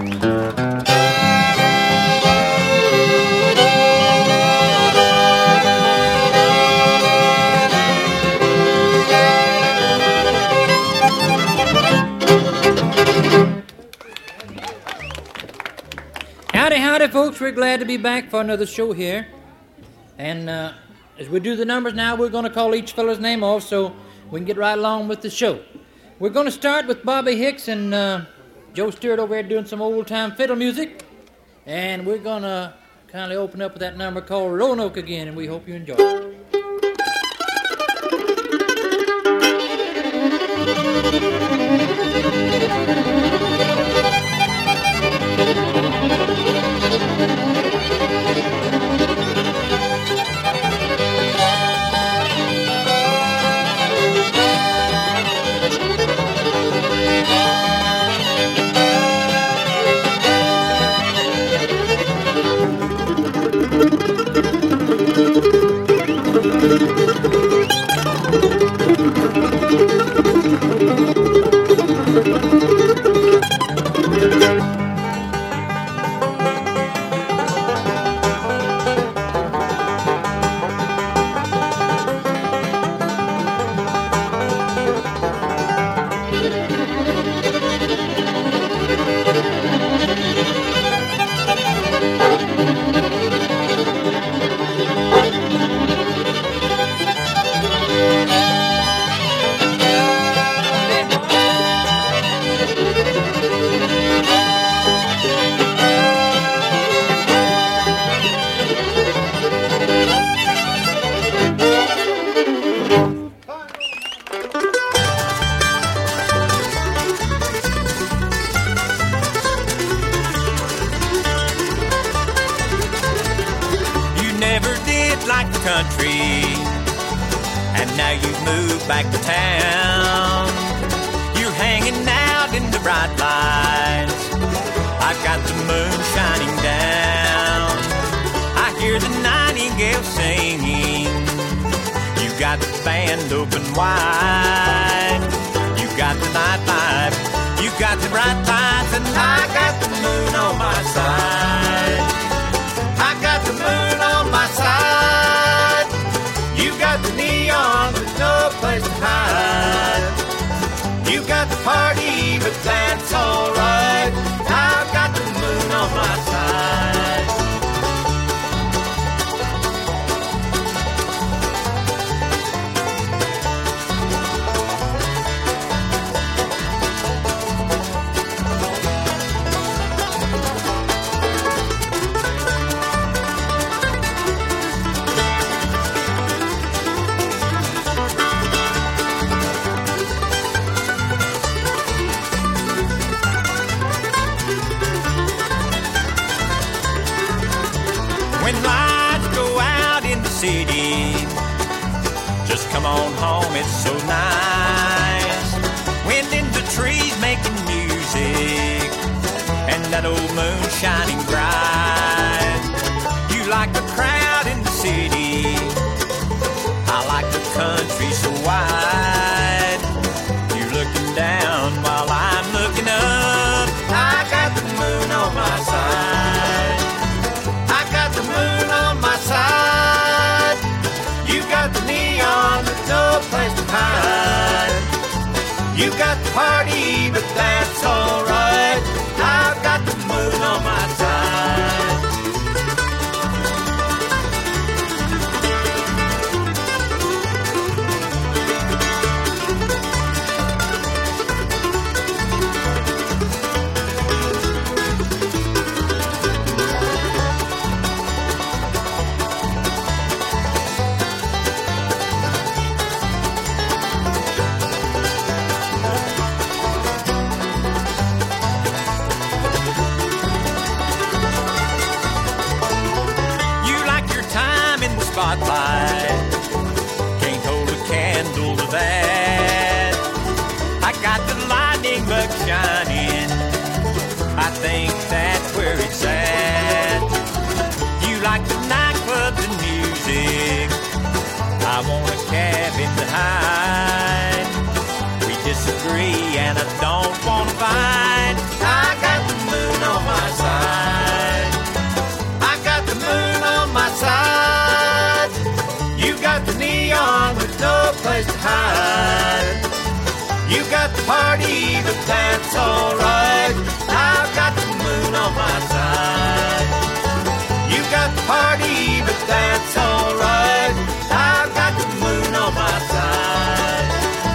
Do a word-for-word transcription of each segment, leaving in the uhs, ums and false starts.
Howdy, howdy, folks. We're glad to be back for another show here. And uh, as we do the numbers now, we're going to call each fellow's name off so we can get right along with the show. We're going to start with Bobby Hicks and uh, Joe Stewart over there doing some old-time fiddle music. And we're going to kindly open up with that number called Roanoke again, and we hope you enjoy it. And I don't wanna find I got the moon on that's alright. I've got the moon on my side. You got the party, but that's alright. I've got the moon on my side.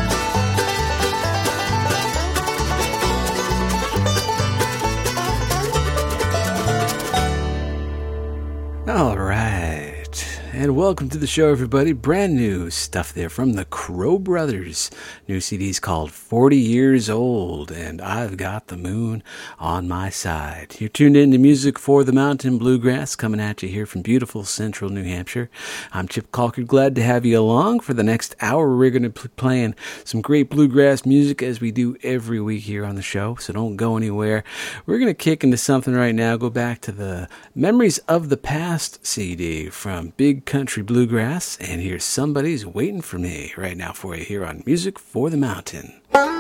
All right. And welcome to the show, everybody. Brand new stuff there from the Crow Brothers. New C D's called forty years old, and I've got the moon on my side. You're tuned in to Music for the Mountain Bluegrass, coming at you here from beautiful central New Hampshire. I'm Chip Calkert, glad to have you along for the next hour. We're going to be playing some great bluegrass music as we do every week here on the show, so don't go anywhere. We're going to kick into something right now, go back to the Memories of the Past C D from Big Country Bluegrass, and here's Somebody's Waiting for Me right now for you here on Music for the Mountain.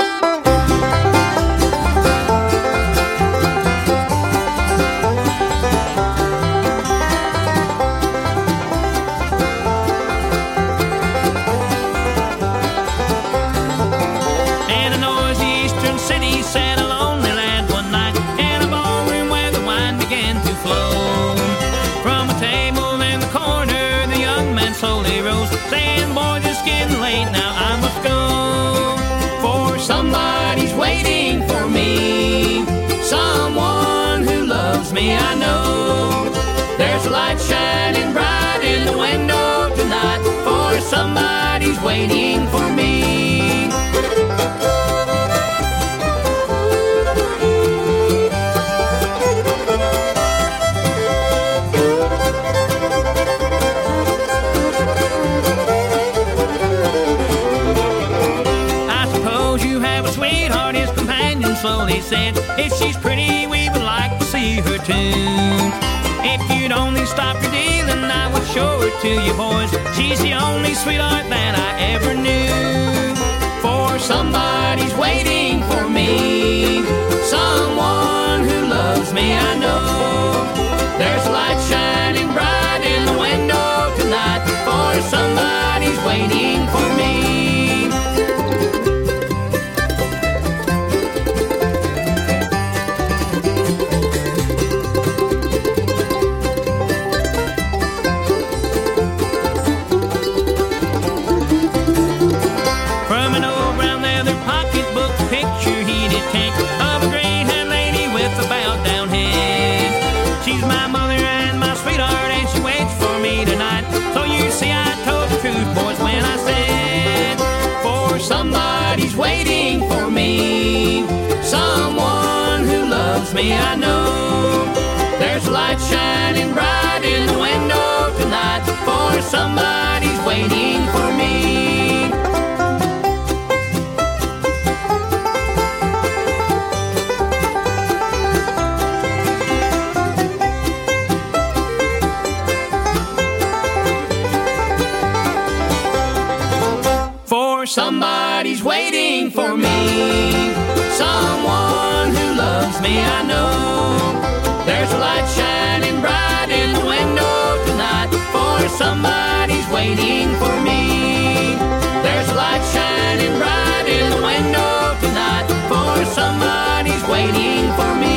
In a noisy eastern city sat a lonely lad one night in a ballroom where the wine began to flow. From a table in the corner, the young man slowly rose, saying, "Boy, it's getting late now, I must go. For somebody's waiting for me, someone who loves me, I know. There's a light shining bright in the window tonight, for somebody's waiting for me." Slowly said, "If she's pretty, we would like to see her too. If you'd only stop your dealing, I would show her to you boys. She's the only sweetheart that I ever knew. For somebody's waiting for me, someone who loves me, I know. There's a light shining bright in the window tonight, for somebody's waiting for me." Somebody's waiting for me, someone who loves me, I know. There's a light shining bright in the window tonight, for somebody's waiting for me. Somebody's waiting for me, someone who loves me, I know. There's a light shining bright in the window tonight, for somebody's waiting for me. There's a light shining bright in the window tonight, for somebody's waiting for me.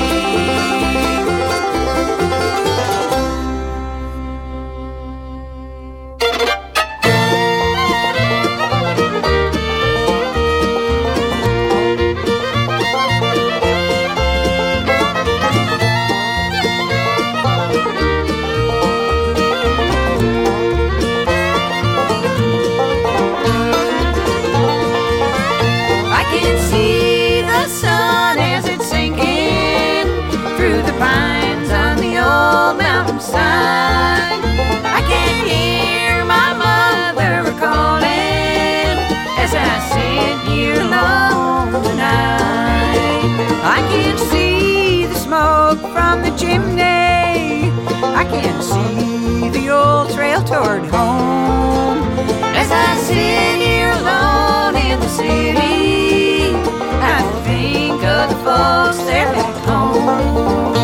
I can hear my mother calling as I sit here alone tonight. I can see the smoke from the chimney, I can see the old trail toward home. As I sit here alone in the city, I think of the folks there back home.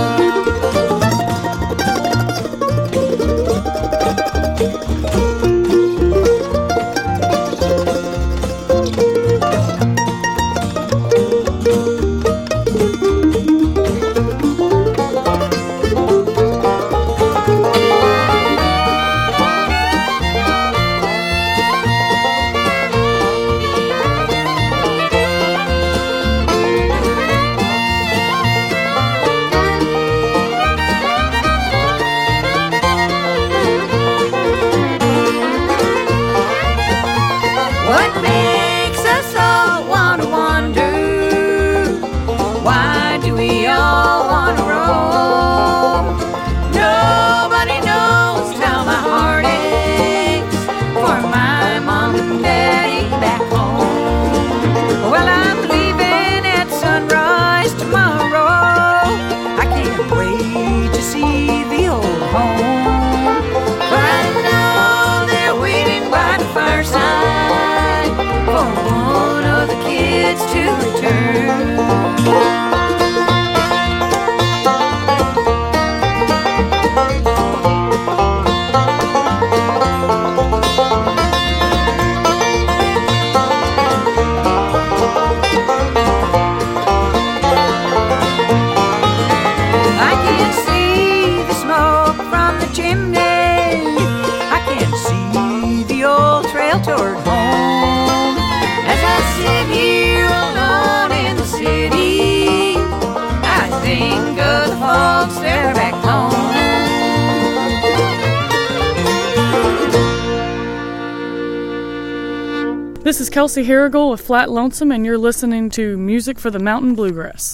This is Kelsey Harrigal with Flat Lonesome, and you're listening to Music for the Mountain Bluegrass.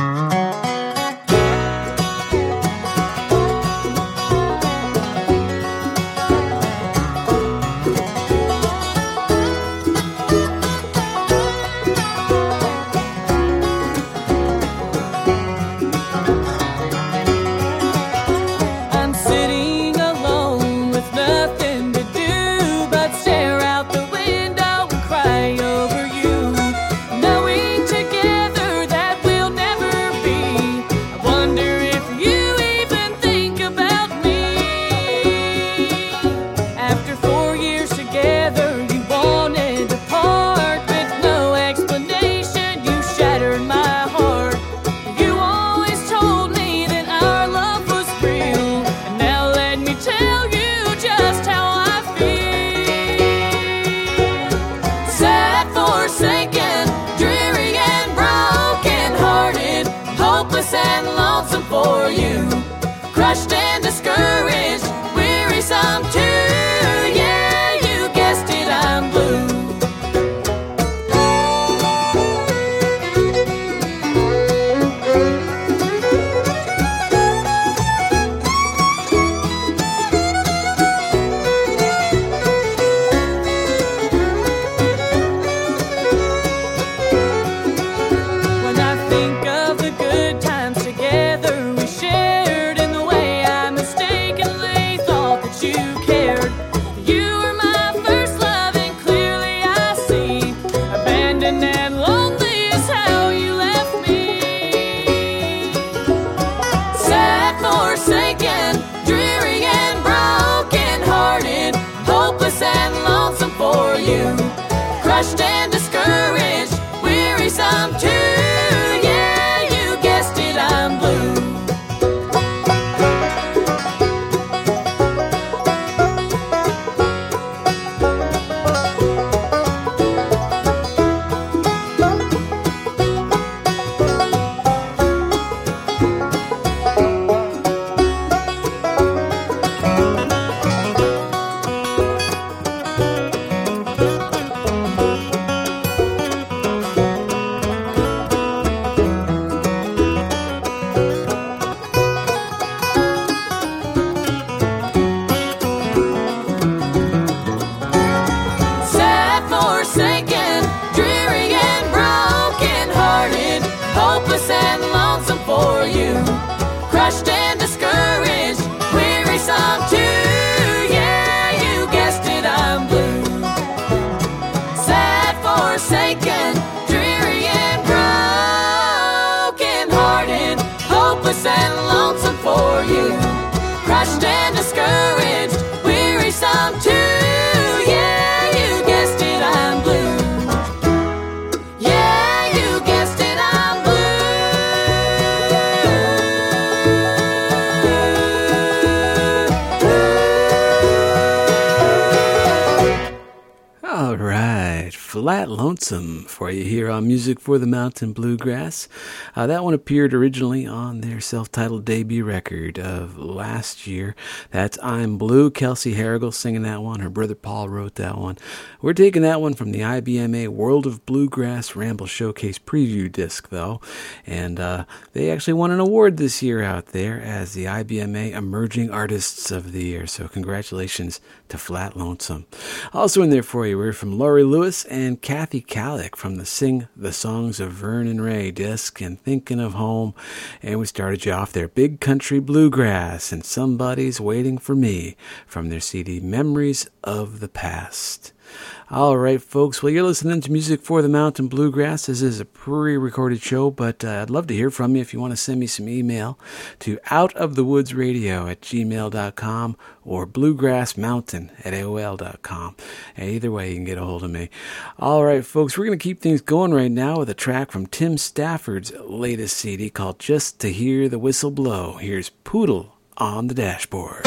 Flat Lonesome for you here on Music for the Mountain Bluegrass. Uh, that one appeared originally on their self-titled debut record of last year. That's I'm Blue. Kelsey Harrigal singing that one. Her brother Paul wrote that one. We're taking that one from the I B M A World of Bluegrass Ramble Showcase preview disc, though. And uh, they actually won an award this year out there as the I B M A Emerging Artists of the Year. So congratulations to Flat Lonesome. Also in there for you, we're from Laurie Lewis and Kathy Kallick from the Sing the Songs of Vernon Ray disc and Thinking of Home. And we started you off there, Big Country Bluegrass and Somebody's Waiting for Me from their C D Memories of the Past. All right, folks. Well, you're listening to Music for the Mountain Bluegrass. This is a pre-recorded show, but uh, I'd love to hear from you if you want to send me some email to outofthewoodsradio at gmail dot com or bluegrassmountain at A O L dot com. And either way, you can get a hold of me. All right, folks. We're going to keep things going right now with a track from Tim Stafford's latest C D called Just to Hear the Whistle Blow. Here's Poodle on the Dashboard.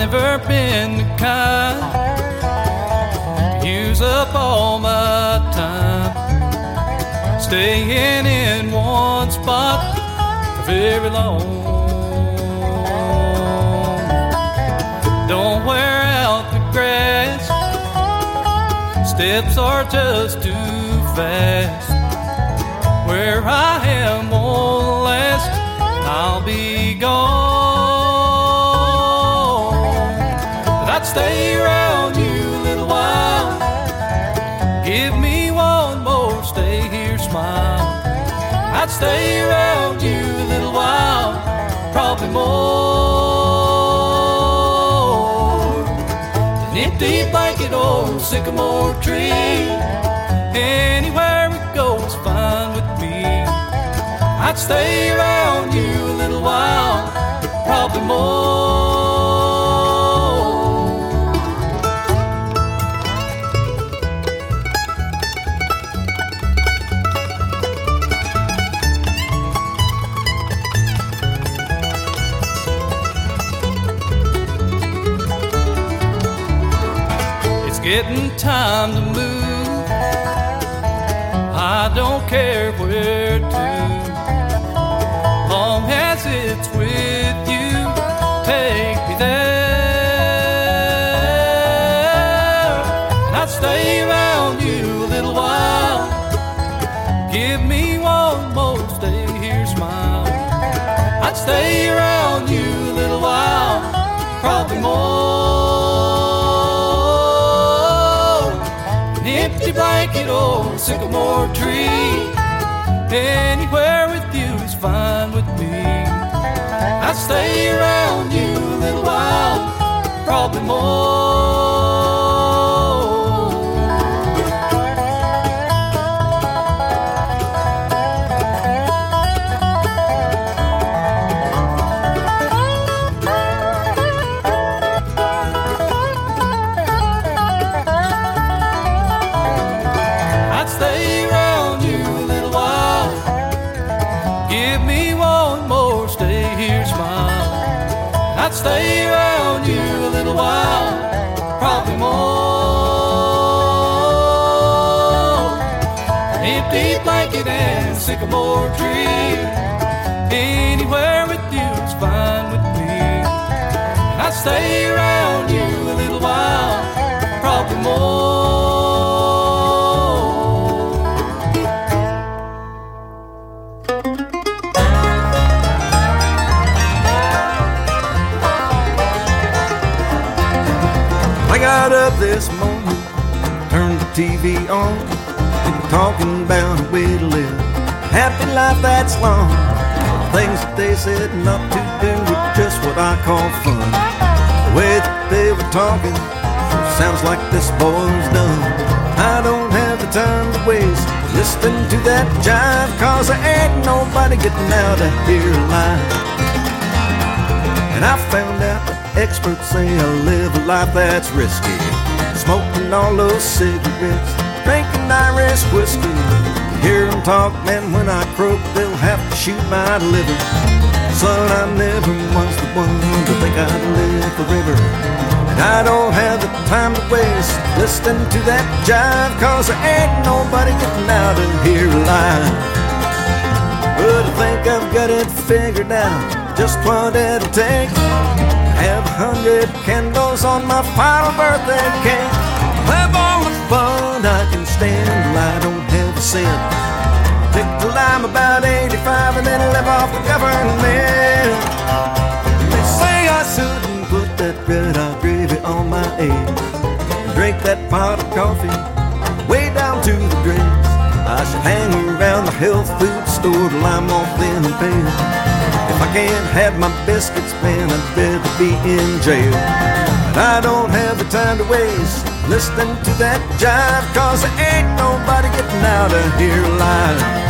never been the kind to use up all my time staying in one spot for very long. Don't wear out the grass, steps are just too fast. Where I am won't last, I'll be gone. But I'd stay around you a little while, give me one more stay here smile. I'd stay around you a little while, probably more. An empty blanket or a sycamore tree, anywhere we go is fine with me. I'd stay around you a little while, probably more. It's getting time to move, I don't care where to, long as it's with you, take me there. And I'd stay around you a little while, give me one more stay here smile. I'd stay around you a little while, probably more. An empty blanket or a sycamore tree, anywhere with you is fine with me. I'd stay around you a little while, probably more. I'd stay around you a little while, give me one more stay here smile. I'd stay around you a little while, probably more. An empty blanket and sycamore tree, anywhere with you is fine with me. I'd stay around you a little while, probably more. I got up this morning, turned the T V on, they were talking about a way to live a happy life that's long. Things that they said not to do were just what I call fun. The way that they were talking sure sounds like this boy's done. I don't have the time to waste listening to that jive, cause there ain't nobody getting out of here alive. And I found out that experts say I live a life that's risky, smoking all those cigarettes, drinking Irish whiskey. Hear them talk, man, when I croak they'll have to shoot my liver. Son, I never was the one to think I'd live forever, and I don't have the time to waste listening to that jive, cause there ain't nobody getting out of here alive. But I think I've got it figured out, just what it'll take. Have a hundred candles on my final birthday cake. Have all the fun I can stand till I don't have a cent. Drink till I'm about eighty-five and then live off the government. They say I shouldn't put that red-hot gravy on my eggs, and drink that pot of coffee way down to the dregs. I should hang around the health food store till I'm all thin and pale. If I can't have my biscuits, man, I'd rather be in jail. But I don't have the time to waste listening to that jive, cause there ain't nobody getting out of here alive.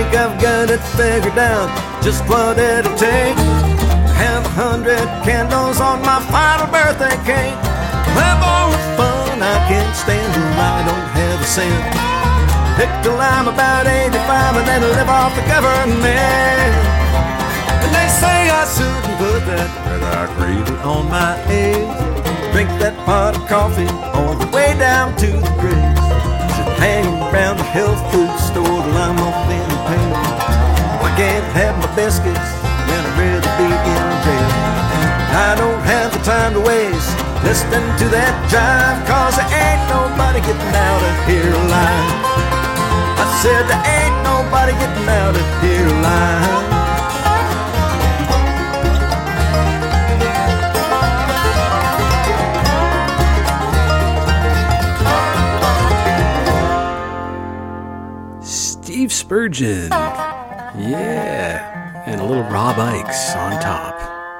think I've got it figured out, just what it'll take. Have a hundred candles on my final birthday cake. Have all the fun I can't stand when I don't have a cent. Pick till I'm about eighty-five and then live off the government. And they say I shouldn't put that red eye gravy on my eggs. Drink that pot of coffee all the way down to the grave. Should hang around the health food store till I'm off in pain. I can't have my biscuits when I'd rather be in jail. I don't have the time to waste listening to that jive, cause there ain't nobody getting out of here alive. I said there ain't nobody getting out of here alive. Steve Spurgeon. Yeah. And a little Rob Ickes on top.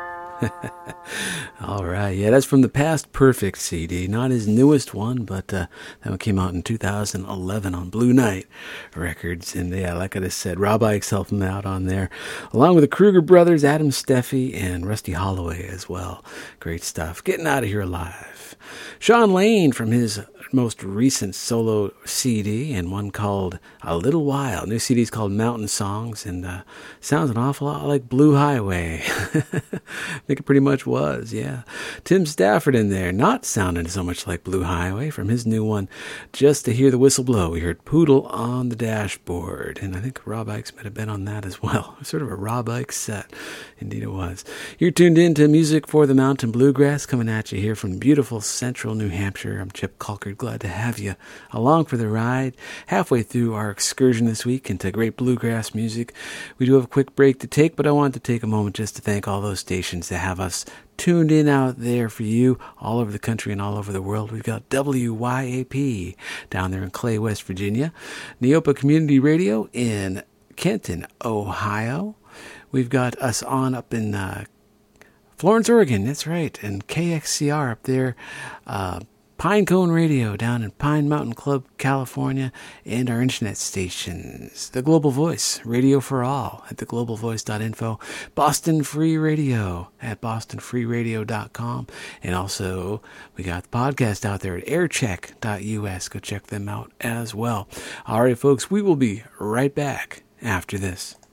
All right. Yeah, that's from the Past Perfect C D. Not his newest one, but uh, that one came out in two thousand eleven on Blue Night Records. And yeah, like I just said, Rob Ickes helped him out on there, along with the Kruger brothers, Adam Steffi, and Rusty Holloway as well. Great stuff. Getting out of here alive. Sean Lane from his most recent solo C D, and one called A Little While. New C D is called Mountain Songs, and uh, sounds an awful lot like Blue Highway. I think it pretty much was, yeah. Tim Stafford in there, not sounding so much like Blue Highway from his new one. Just to hear the whistle blow, we heard Poodle on the Dashboard, and I think Rob Ickes might have been on that as well. Sort of a Rob Ickes set. Indeed it was. You're tuned in to Music for the Mountain Bluegrass, coming at you here from beautiful central New Hampshire. I'm Chip Colkert. Glad to have you along for the ride. Halfway through our excursion this week into great bluegrass music. We do have a quick break to take, but I wanted to take a moment just to thank all those stations that have us tuned in out there for you all over the country and all over the world. We've got W Y A P down there in Clay, West Virginia. Neopa Community Radio in Kenton, Ohio. We've got us on up in uh, Florence, Oregon. That's right. And K X C R up there. Uh, Pinecone Radio down in Pine Mountain Club, California, and our internet stations. The Global Voice, Radio for All at the global voice dot info. Boston Free Radio at boston free radio dot com. And also, we got the podcast out there at aircheck dot U S. Go check them out as well. All right, folks, we will be right back after this.